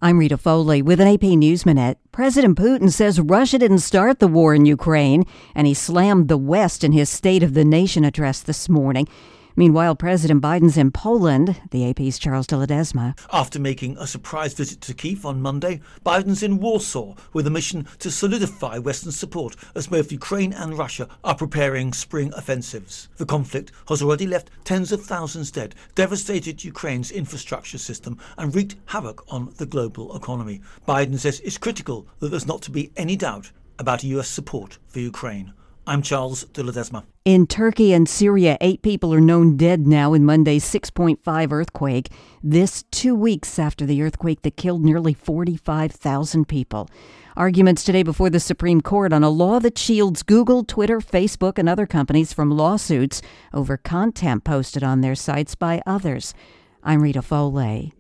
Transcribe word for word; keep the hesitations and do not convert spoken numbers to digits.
I'm Rita Foley with an A P News Minute. President Putin says Russia didn't start the war in Ukraine, and he slammed the West in his State of the Nation address this morning. Meanwhile, President Biden's in Poland. The A P's Charles de Ledesma. After making a surprise visit to Kyiv on Monday, Biden's in Warsaw with a mission to solidify Western support as both Ukraine and Russia are preparing spring offensives. The conflict has already left tens of thousands dead, devastated Ukraine's infrastructure system and wreaked havoc on the global economy. Biden says it's critical that there's not to be any doubt about U S support for Ukraine. I'm Charles de Ledesma. In Turkey and Syria, eight people are known dead now in Monday's six point five earthquake. This two weeks after the earthquake that killed nearly forty-five thousand people. Arguments today before the Supreme Court on a law that shields Google, Twitter, Facebook, and other companies from lawsuits over content posted on their sites by others. I'm Rita Foley.